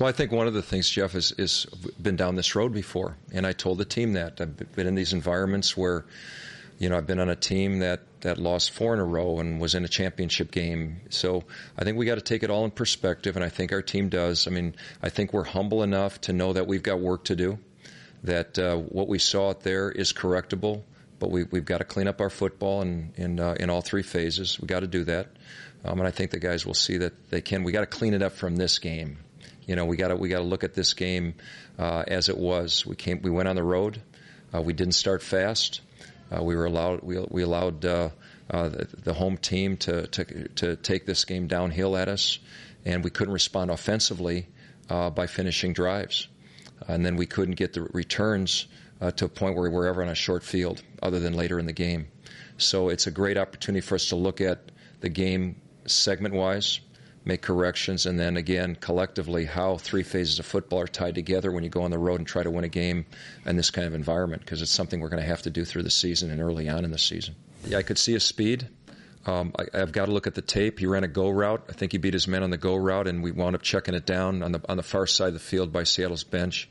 Well, I think one of the things, Jeff, is been down this road before, and I told the team that. I've been in these environments where, I've been on a team that lost 4 in a row and was in a championship game. So I think we got to take it all in perspective, and I think our team does. I mean, I think we're humble enough to know that we've got work to do, that what we saw out there is correctable, but we've got to clean up our football in all 3 phases. We've got to do that. And I think the guys will see that they can. We got to clean it up from this game. We got to look at this game as it was. We went on the road. We didn't start fast. We allowed the home team to take this game downhill at us, and we couldn't respond offensively by finishing drives. And then we couldn't get the returns to a point where we were ever on a short field other than later in the game. So it's a great opportunity for us to look at the game segment-wise, make corrections, and then again collectively how 3 phases of football are tied together when you go on the road and try to win a game in this kind of environment, because it's something we're going to have to do through the season and early on in the season. Yeah, I could see his speed. I've got to look at the tape. He ran a go route. I think he beat his man on the go route, and we wound up checking it down on the far side of the field by Seattle's bench.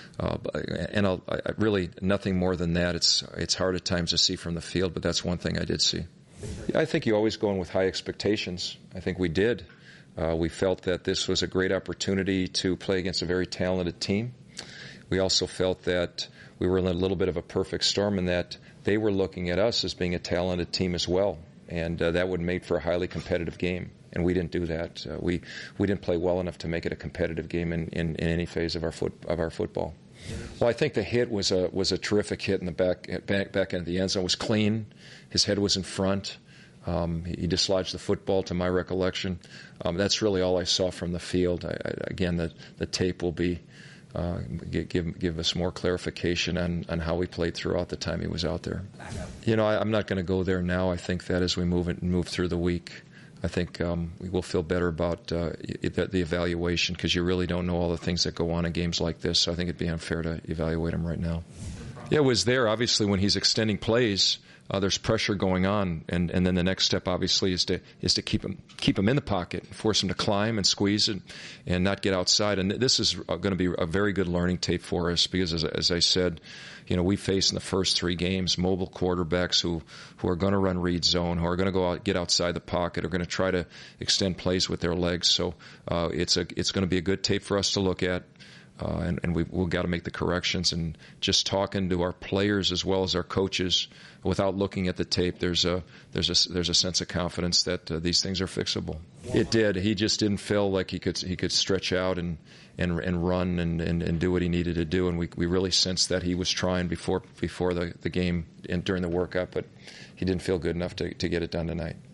And I really nothing more than that. It's hard at times to see from the field, but that's one thing I did see. I think you always go in with high expectations. I think we did. We felt that this was a great opportunity to play against a very talented team. We also felt that we were in a little bit of a perfect storm in that they were looking at us as being a talented team as well, and that would make for a highly competitive game. And we didn't do that. We didn't play well enough to make it a competitive game in any phase of our football. Well, I think the hit was a terrific hit in the back end of the end zone. It was clean. His head was in front. He dislodged the football, to my recollection. That's really all I saw from the field. Again, the tape will be give us more clarification on how we played throughout the time he was out there. I'm not going to go there now. I think that as we move through the week, I think we will feel better about the evaluation, because you really don't know all the things that go on in games like this. So I think it'd be unfair to evaluate him right now. Yeah, it was there. Obviously, when he's extending plays, there's pressure going on, and then the next step obviously is to keep him in the pocket, force him to climb and squeeze and not get outside. And this is going to be a very good learning tape for us, because as I said, we face in the first 3 games mobile quarterbacks who are going to run read zone, who are going to go out, get outside the pocket, are going to try to extend plays with their legs. So it's going to be a good tape for us to look at. And we've got to make the corrections. And just talking to our players as well as our coaches, without looking at the tape, there's a sense of confidence that these things are fixable. It did. He just didn't feel like he could stretch out and run and do what he needed to do. And we really sensed that he was trying before the game and during the workout, but he didn't feel good enough to get it done tonight.